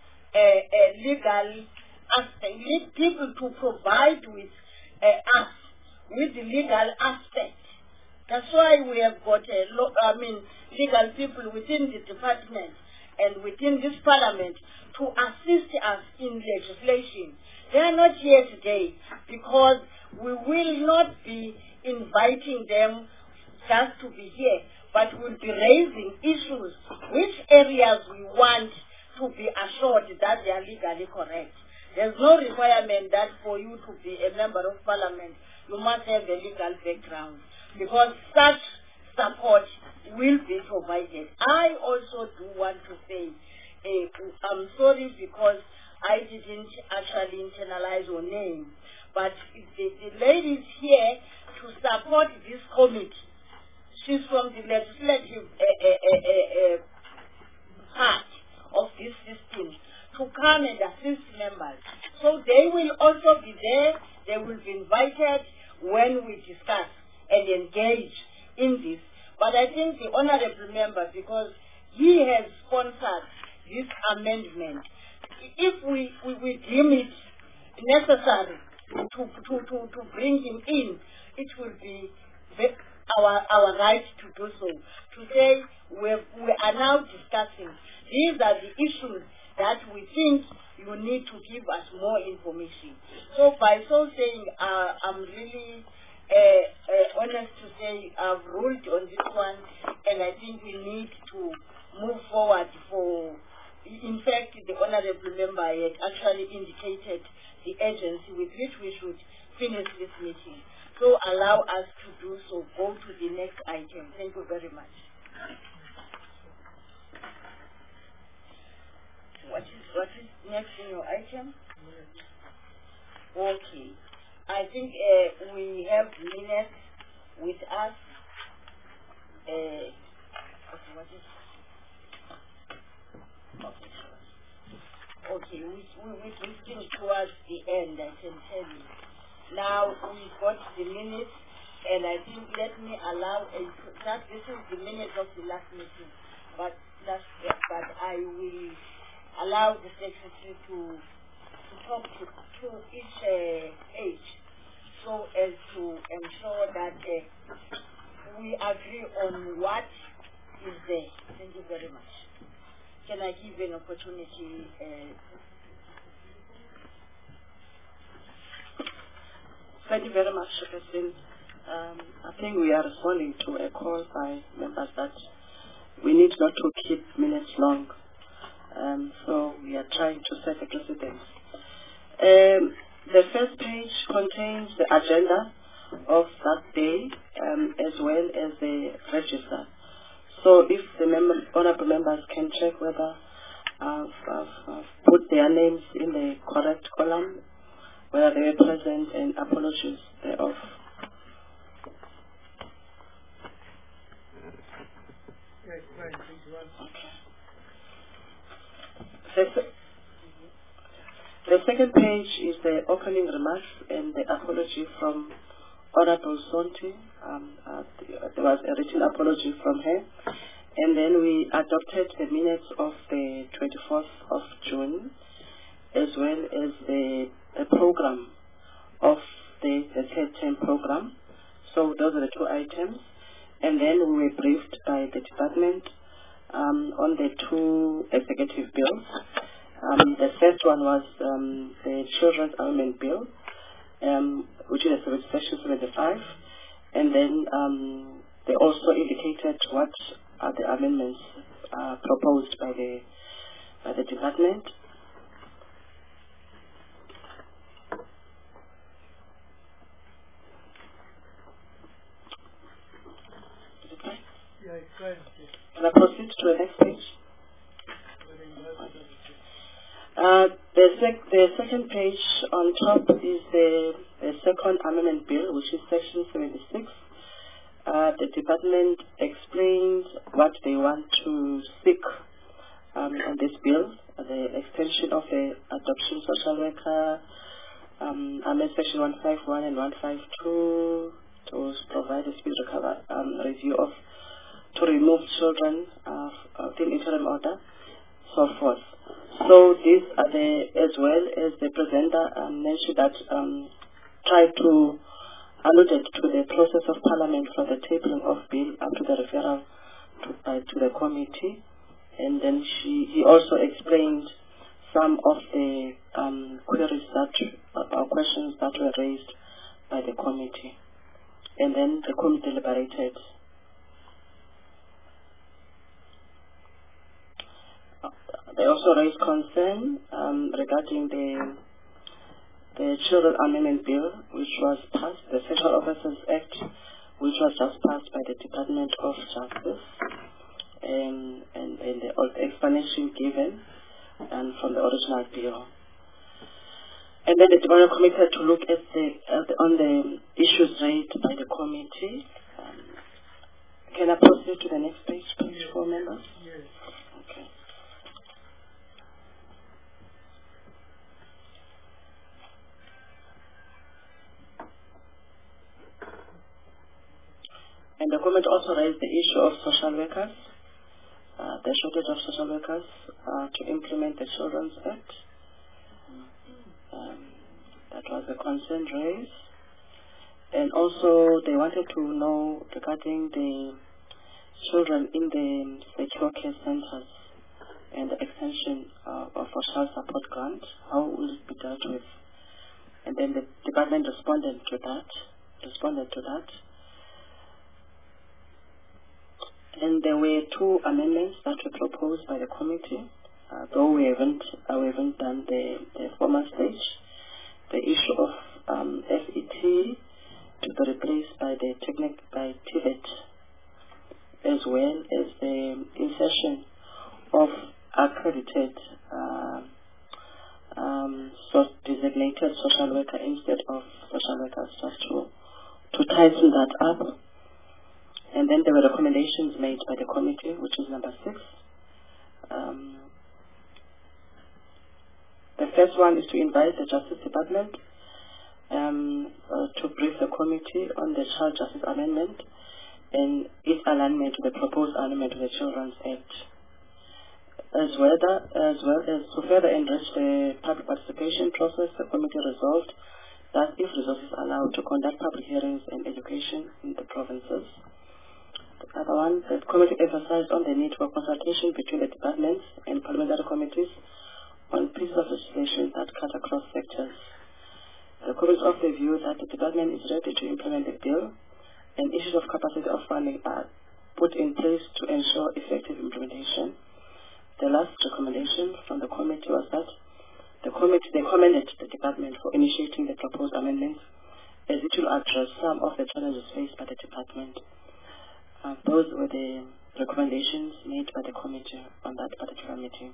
legal people to provide with us with the legal aspect. That's why we have got legal people within the department and within this parliament to assist us in legislation. They are not here today because we will not be inviting them just to be here, but we'll be raising issues, which areas we want to be assured that they are legally correct. There's no requirement that for you to be a member of parliament, you must have a legal background, because such support will be provided. I also do want to say, I'm sorry because I didn't actually internalize your name, but the lady is here to support this committee. She's from the legislative part of this system to come and assist members. So they will also be there. They will be invited when we discuss and engage in this. But I think the honorable member, because he has sponsored this amendment, if we deem it necessary to bring him in, it will be our right to do so. To say we are now discussing, these are the issues that we think you need to give us more information. So by so saying, I'm really honest to say I've ruled on this one, and I think we need to move forward for. In fact, the honorable member had actually indicated the agency with which we should finish this meeting. So allow us to do so. Go to the next item. Thank you very much. What is next in your item? Okay. I think we have minutes with us. What is? Okay, we're getting towards the end, I can tell you. Now we've got the minutes, and I think let me allow this is the minutes of the last meeting, but I will allow the secretary to talk to each page so as to ensure that we agree on what is there. Thank you very much. Can I give an opportunity? Thank you very much, President. I think we are responding to a call by members that we need not to keep minutes long. So we are trying to set a precedent. The first page contains the agenda of that day as well as the register. So if the honorable members can check whether I've put their names in the correct column, whether they were present, and apologies thereof. Okay. The second page is the opening remarks and the apology from Honorable Sonti. There was a written apology from her. And then we adopted the minutes of the 24th of June, as well as the program of the third term program. So those are the two items. And then we were briefed by the department on the two executive bills. The first one was the Children's Amendment Bill, which is Section 75. And then they also indicated what are the amendments proposed by the department. Can I proceed to the next page? The second page on top is the second amendment bill, which is Section 76. The department explains what they want to seek on this bill, the extension of the adoption social worker, amend Section 151 and 152 to provide a speed review of to remove children within interim order, so forth. So these are as well as the presenter mentioned that tried to alluded to the process of Parliament for the tabling of bill up to the referral to the committee, And then he also explained some of the queries or questions that were raised by the committee. And then the committee deliberated. They also raised concern regarding the Children Amendment Bill, which was passed, the Sexual Offences Act, which was just passed by the Department of Justice, and the explanation given from the original bill. And then the Department committed to look at on the issues raised by the committee. Can I proceed to the next page, please, for members? Yes. Okay. And the committee also raised the issue of social workers, the shortage of social workers to implement the Children's Act. That was a concern raised. And also they wanted to know regarding the children in the secure care centers and the extension of a child support grant. How will it be dealt with? And then the department responded to that. And there were 2 amendments that were proposed by the committee, though we haven't done the formal stage. The issue of FET to be replaced by TVET, as well as the insertion of accredited designated social worker instead of social workers, just to tighten that up. And then there were recommendations made by the committee, which is number 6. The first one is to invite the Justice Department to brief the committee on the Child Justice Amendment and its alignment to the proposed amendment to the Children's Act, as well as to further enrich the public participation process. The committee resolved that if resources allowed to conduct public hearings and education in the provinces. The other one, the committee emphasized on the need for consultation between the departments and parliamentary committees on pieces of legislation that cut across sectors. The committee of the view that the department is ready to implement the bill and issues of capacity of funding are put in place to ensure effective implementation. The last recommendation from the committee was that they commended the department for initiating the proposed amendments as it will address some of the challenges faced by the department. Those were the recommendations made by the committee on that particular meeting.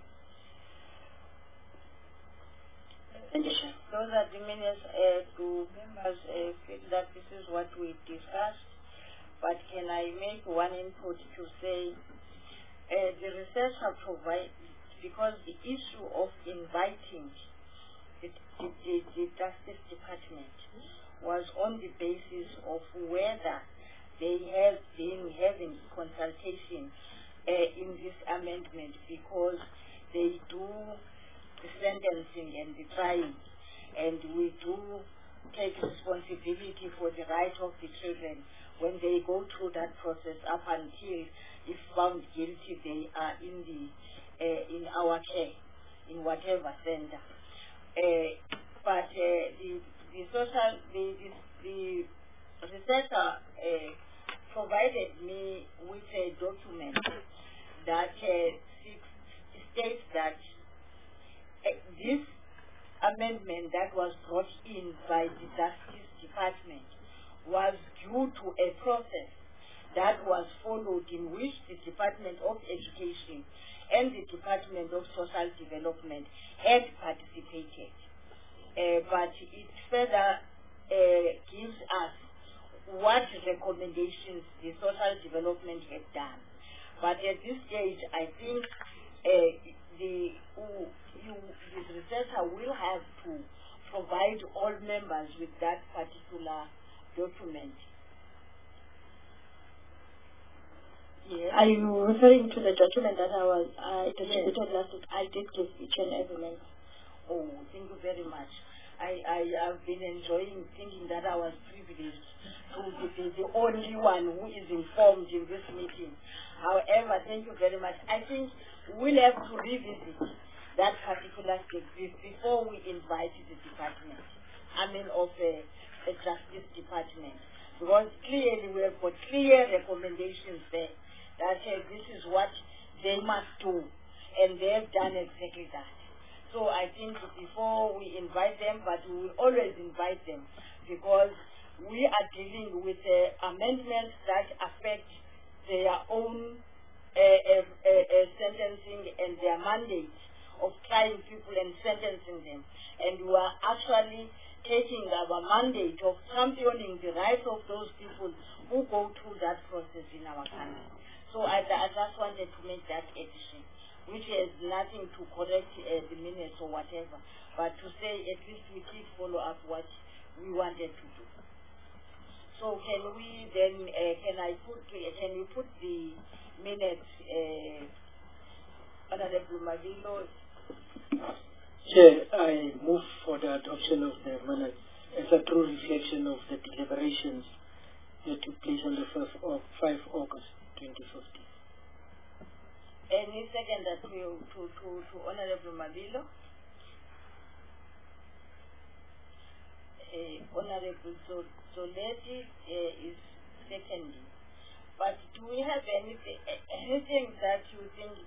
Those are the minutes to members feel that this is what we discussed, but can I make one input to say the researcher provides, because the issue of inviting the Justice Department was on the basis of whether they have been having consultation in this amendment, because they do the sentencing and the trying, and we do take responsibility for the right of the children when they go through that process up until, if found guilty, they are in our care, in whatever center. But the researcher provided me with a document that states that this amendment that was brought in by the Justice Department was due to a process that was followed, in which the Department of Education and the Department of Social Development had participated. But it further gives us what recommendations the social development had done. But at this stage, I think the researcher will have to provide all members with that particular document. Yes. Are you referring to the document that I distributed last week? I did give each and every member. Oh, thank you very much. I've been enjoying thinking that I was privileged to be the only one who is informed in this meeting. However, thank you very much. I think we'll have to revisit that particular step before we invite the department, of a justice department. Because clearly we have got clear recommendations there that this is what they must do, and they have done exactly that. So I think before we invite them, but we will always invite them, because we are dealing with amendments that affect their own sentencing and their mandate of trying people and sentencing them. And we are actually taking our mandate of championing the rights of those people who go through that process in our country. So I just wanted to make that addition, which has nothing to correct the minutes or whatever, but to say at least we did follow up what we wanted to do. So can we then, can you put the minutes, Honorable Mavilo? Chair, I move for the adoption of the minutes as a true reflection of the deliberations that took place on the 5 August 2015. Any second to Honorable Mavilo? Honorable Zoleti is seconding. But do we have anything that you think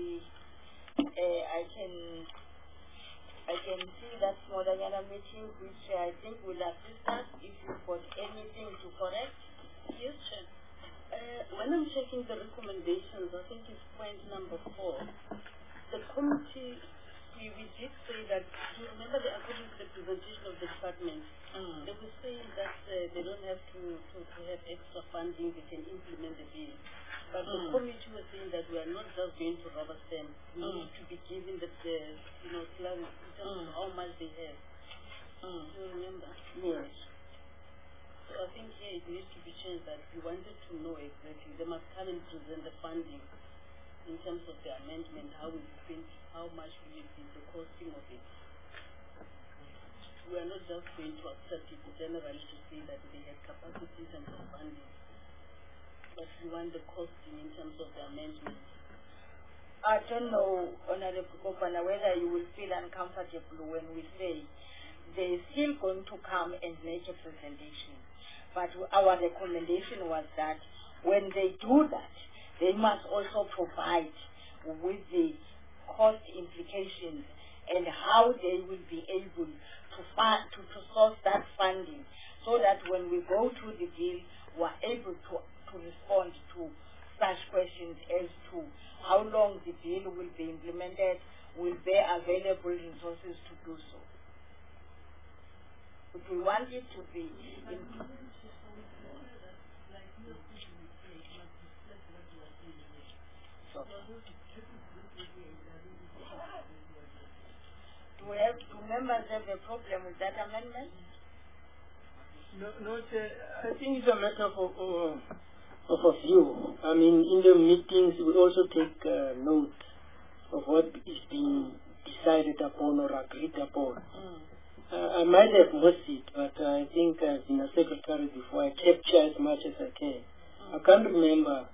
I can see that Modanyana meeting, which I think will assist us if you've got anything to correct? Yes, Chair. When I'm checking the recommendations, I think it's point number 4. The committee, we did say that, do you remember according to the presentation of the department, they were saying that they don't have to have extra funding, they can implement the bill. But the committee was saying that we are not just going to rubber stamp. We need to be given the clarity in terms of how much they have. Do you remember? Yes. So I think here it needs to be changed that we wanted to know exactly. They must come and present the funding in terms of the amendment, how we think, how much will it be, the costing of it. We are not just going to accept it generally to say that they have capacities and the funding, but we want the costing in terms of the amendment. I don't know, Honorable Kopana, whether you will feel uncomfortable when we say they're still going to come and make a presentation. But our recommendation was that when they do that, they must also provide with the cost implications and how they will be able to source that funding, so that when we go to the bill, we're able to respond to such questions as to how long the bill will be implemented, will there available resources to do so. If we want it to be do members have a problem with that amendment? No, I think it's a matter of a view. I mean, in the meetings, we also take note of what is being decided upon or agreed upon. I might have missed it, but I think as in a secretary before, I capture as much as I can. I can't remember.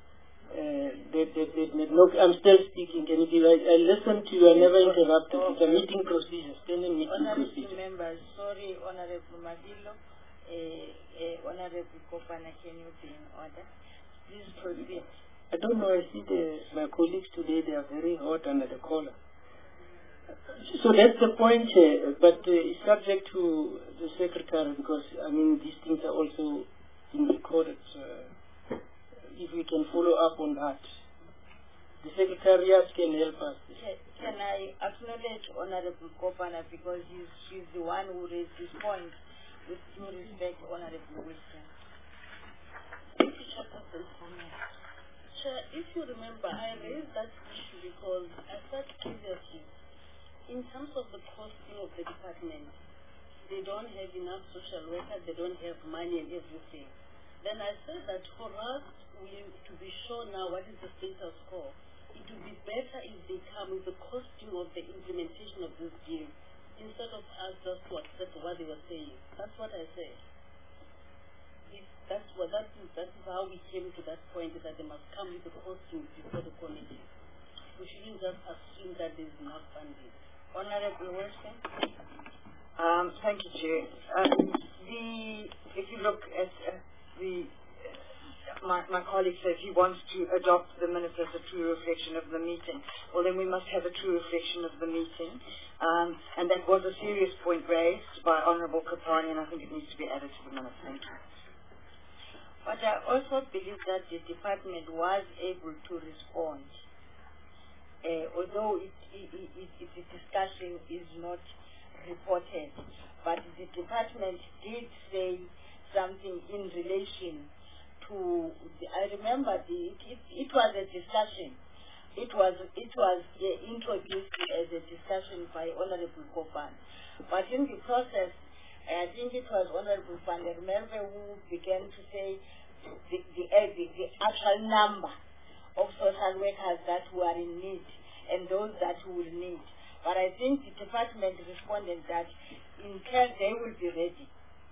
I'm still speaking. Can you give? I listened to you. I never interrupted. It's a meeting procedure, standing meeting procedure. Members, sorry, Honorable Madilo, Honorable Kopana, can you be in order? Please proceed. I don't know. I see my colleagues today. They are very hot under the collar. So that's the point, but it's subject to the secretary, because I mean these things are also being recorded. If we can follow up on that, the secretariat can help us. Can I acknowledge Honorable Kopana, because she's the one who raised this point. With due respect, Honorable Wilson. Thank you, Chairperson. Chair, if you remember, I raised that issue because I said previously, in terms of the costing of the department, they don't have enough social workers, they don't have money and everything. Then I said that for us, to be sure now what is the status quo, it would be better if they come with the costing of the implementation of this bill instead of us just to accept what they were saying. That's what I said. That is how we came to that point that they must come with the costings before the committee. We shouldn't just assume that there is not funding. Honorable Wilson. Thank you, Chair. If you look at my colleague says he wants to adopt the minutes as a true reflection of the meeting. Well, then we must have a true reflection of the meeting. And that was a serious point raised by Honorable Kapani, and I think it needs to be added to the minutes. Thank you. But I also believe that the department was able to respond, although the discussion is not reported. But the department did say something in relation to. I remember it was a discussion. It was introduced as a discussion by Honorable Kopan. But in the process, I think it was Honorable Van der Merwe who began to say the actual number of social workers that were in need and those that will need. But I think the department responded that in case they will be ready.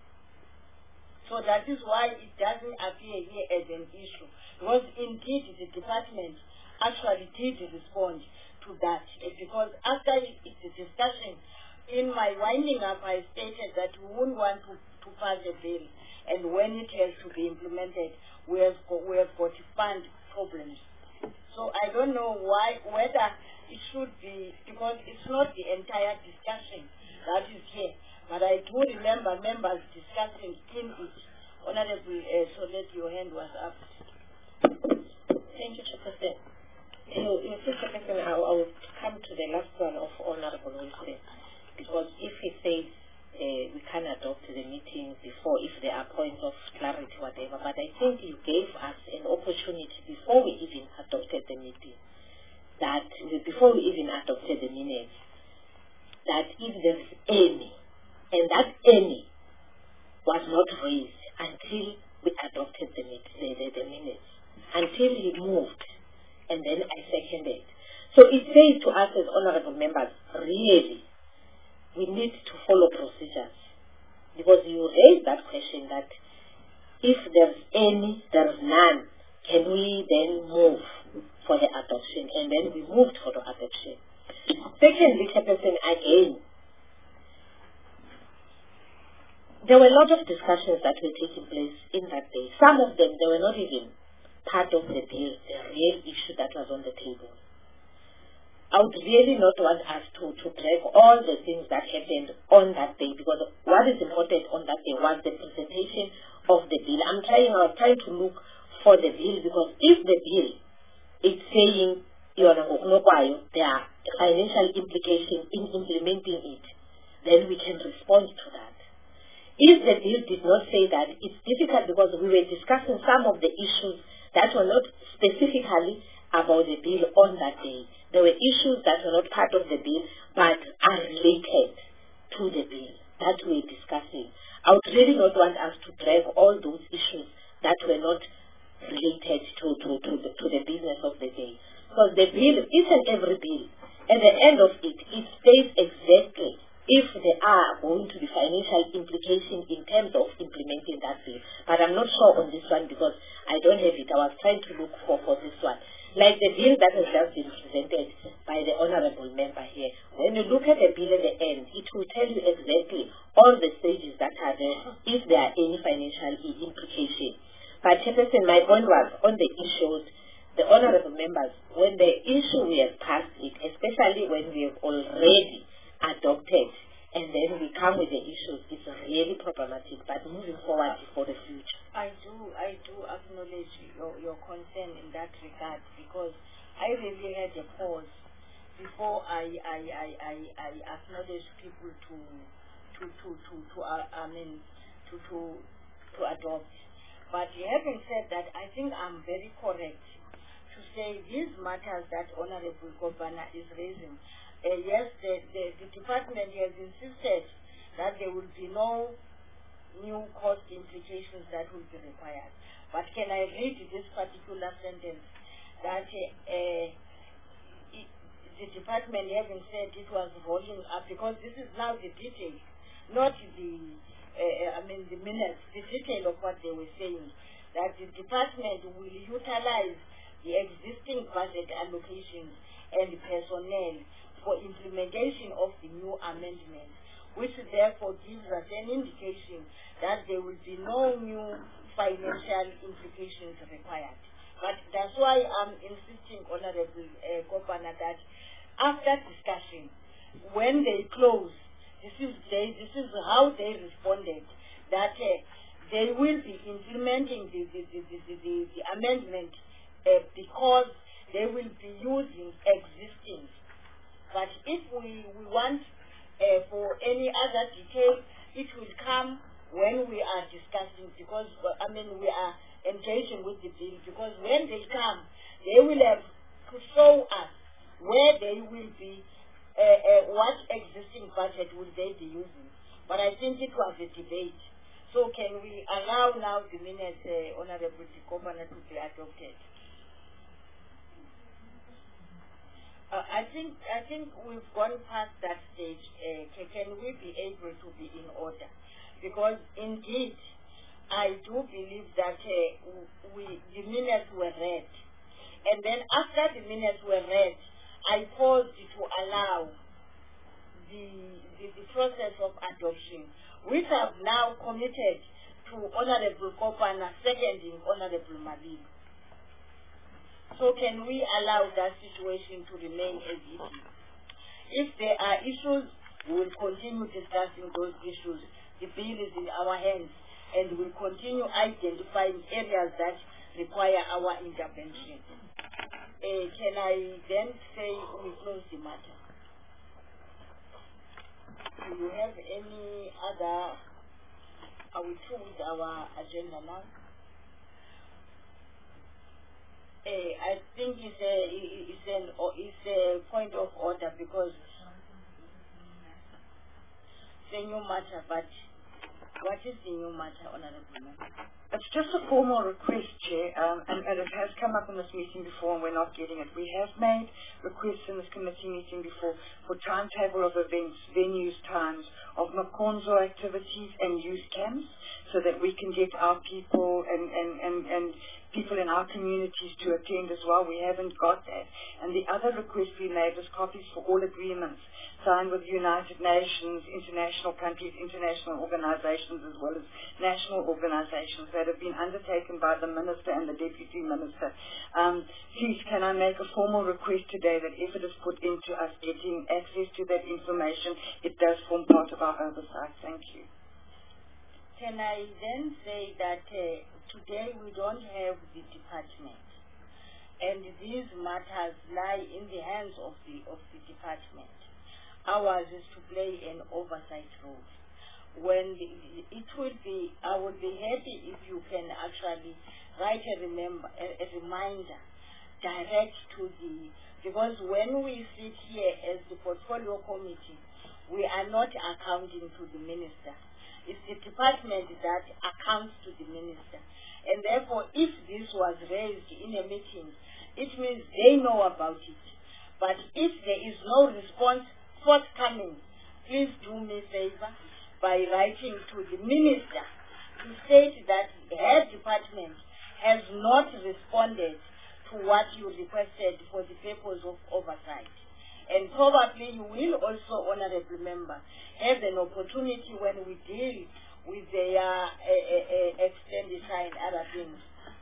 So that is why it doesn't appear here as an issue. Because indeed the department actually did respond to that. Because after the discussion, in my winding up, I stated that we wouldn't want to pass the bill, and when it has to be implemented, we have got fund problems. So I don't know whether it should be, because it's not the entire discussion that is here, but I do remember members discussing in it. Honorable Solet, your hand was up. Thank you, Chairperson. Chairperson, I will come to the last one of Honorable Wilson. Because if he says we can adopt the meeting before, if there are points of clarity, whatever, but I think you gave us an opportunity before we even adopted the meeting, before we even adopted the minutes, that if there is any, and that any was not raised until we adopted the minutes, until he moved, and then I seconded. So it says to us as honorable members, really, we need to follow procedures, because you raised that question that if there's any, there's none, can we then move for the adoption? And then we moved for the adoption. Secondly, Chairperson, again, there were a lot of discussions that were taking place in that day. Some of them, they were not even part of the bill, the real issue that was on the table. I would really not want us to drag all the things that happened on that day, because what is important on that day was the presentation of the bill. I was trying to look for the bill, because if the bill is saying there are financial implications in implementing it, then we can respond to that. If the bill did not say that, it's difficult, because we were discussing some of the issues that were not specifically about the bill on that day. There were issues that were not part of the bill, but are related to the bill that we were discussing. I would really not want us to drag all those issues that were not related to the business of the day. Because the bill, each and every bill, at the end of it, it states exactly if there are going to be financial implications in terms of implementing that bill. But I'm not sure on this one, because I don't have it. I was trying to look for this one. Like the bill that has just been presented by the honorable member here. When you look at the bill at the end, it will tell you exactly all the stages that are there, if there are any financial implications. But Chairperson, my point was on the issues, the honorable members, when the issue we have passed it, especially when we have already adopted, and then we come with the issues, it's really problematic. But moving forward for the future, I do acknowledge your concern in that regard, because I really had a pause before I acknowledge people to adopt. But having said that, I think I'm very correct to say these matters that Honorable Governor is raising. Yes, the department has insisted that there will be no new cost implications that will be required. But can I read this particular sentence that the department having said it was rolling up, because this is now the detail, not the, the minutes, the detail of what they were saying, that the department will utilize the existing budget allocations and personnel for implementation of the new amendments, which therefore gives us an indication that there will be no new financial implications required. But that's why I'm insisting, Honorable Kopana, that after discussion, when they close, this is how they responded, that they will be implementing the amendment because they will be using existing. But if we want for any other detail, it will come when we are discussing, because we are engaging with the bill, because when they come, they will have to show us where they will be, what existing budget will they be using. But I think it was a debate. So can we allow now the minutes, Honorable Kopana, to be adopted? I think we've gone past that stage. Can we be able to be in order? Because indeed, I do believe that the minutes were read. And then after the minutes were read, I paused to allow the process of adoption, which I've now committed to Honorable Kopana, seconding Honorable Malilo. So can we allow that situation to remain as it is? If there are issues, we will continue discussing those issues. The bill is in our hands, and we'll continue identifying areas that require our intervention. Can I then say we close the matter? Do you have any other? Are we through with our agenda now? I think it's a point of order, because it's a new matter, but what is the new matter, Honorable Member? It's just a formal request, Chair, and it has come up in this meeting before, and we're not getting it. We have made requests in this committee meeting before for timetable of events, venues, times of Makonzo activities and youth camps, so that we can get our people and people in our communities to attend as well. We haven't got that. And the other request we made was copies for all agreements signed with United Nations, international countries, international organizations, as well as national organizations that have been undertaken by the Minister and the Deputy Minister. Please, can I make a formal request today that if it is put into us getting access to that information, it does form part of our oversight. Thank you. Can I then say that today we don't have the department, and these matters lie in the hands of the department. Ours is to play an oversight role. When I would be happy if you can actually write a reminder direct to because when we sit here as the portfolio committee, we are not accounting to the minister. It's the department that accounts to the minister. And therefore, if this was raised in a meeting, it means they know about it. But if there is no response forthcoming, please do me a favor by writing to the minister to state that her department has not responded to what you requested for the purpose of oversight. And probably you will also, Honorable Member, have an opportunity when we deal with their expenditure and other things.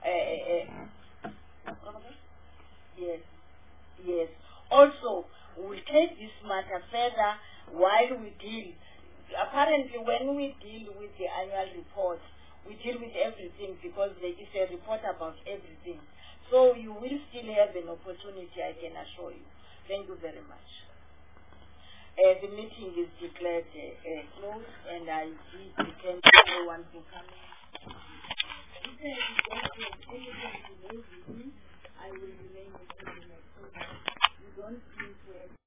Yes. Also, we'll take this matter further while we deal. Apparently, when we deal with the annual report, we deal with everything because there is a report about everything. So you will still have an opportunity, I can assure you. Thank you very much. The meeting is declared closed, and I thank everyone for coming. If there is anything to raise with me, I will remain with you. You don't need to